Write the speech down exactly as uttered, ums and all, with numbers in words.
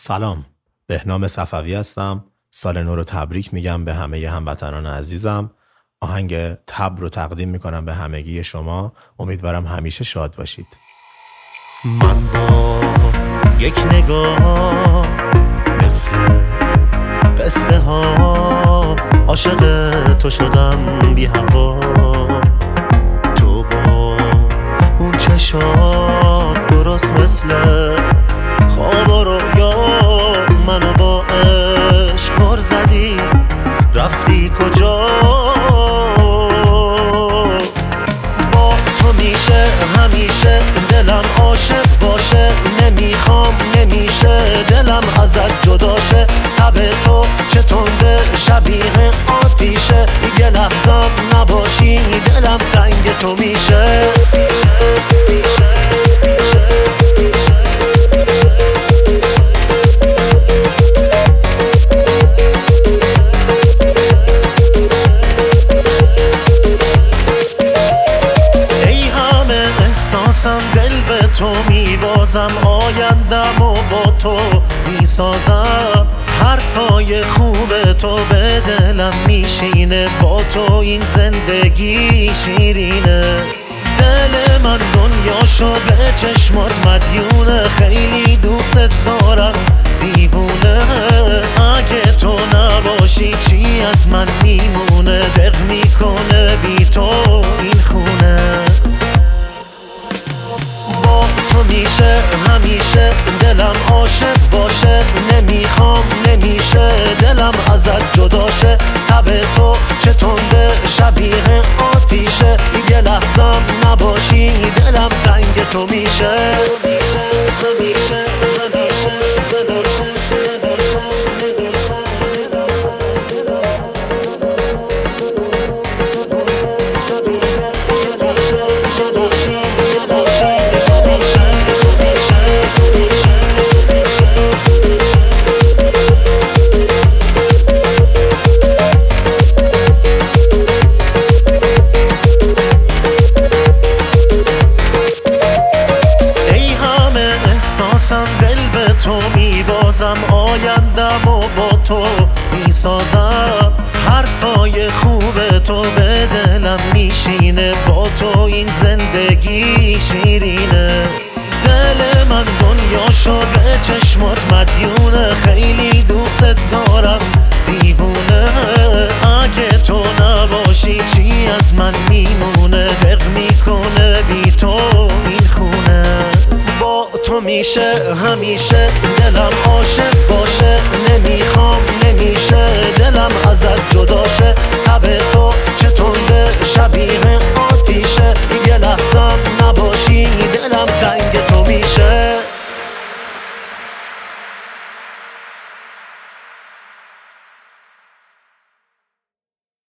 سلام، بهنام صفوی هستم. سال نو رو تبریک میگم به همه هموطنان عزیزم. آهنگ تب رو تقدیم میکنم به همگی شما. امیدوارم همیشه شاد باشید. من با یک نگاه مثل قصه ها عاشق تو شدم بی هوا. تو با اون چشات درست مثل خواب و رویا منو با عشق مر زدی. رفتی کجا؟ با تو میشه همیشه دلم عاشق باشه. نمیخوام نمیشه دلم ازت جداشه. تب تو چه تنده شبیه آتیشه. یه لحظم نباشی دلم تنگ تو میشه. دل به تو میبازم، آیندم و با تو میسازم. حرفای خوب تو به دلم میشینه، با تو این زندگی شیرینه. دل من دنیاشو به چشمات مدیونه، خیلی دوست دارم دیوونه. اگه تو نباشی چی از من میمونه؟ دق میکنه بی تو این خونه. تو میشه همیشه دلم عاشق باشه. نمیخوام نمیشه دلم ازت جداشه. تب تو چه تنده شبیه آتیشه. یه لحظم نباشی دلم تنگ تو میشه. همیشه دل به تو میبازم، آیندم و با تو میسازم. حرفای خوب تو به دلم میشینه، با تو این زندگی شیرینه. دل من دنیاشو به چشمات مدیونه، خیلی دوست دارم دیوونه. اگه تو نباشی چی از من میمونه؟ دق میکنه بی تو این خونه. با تو میشه همیشه دلم عاشق باشه. نمیخوام نمیشه دلم ازت جدا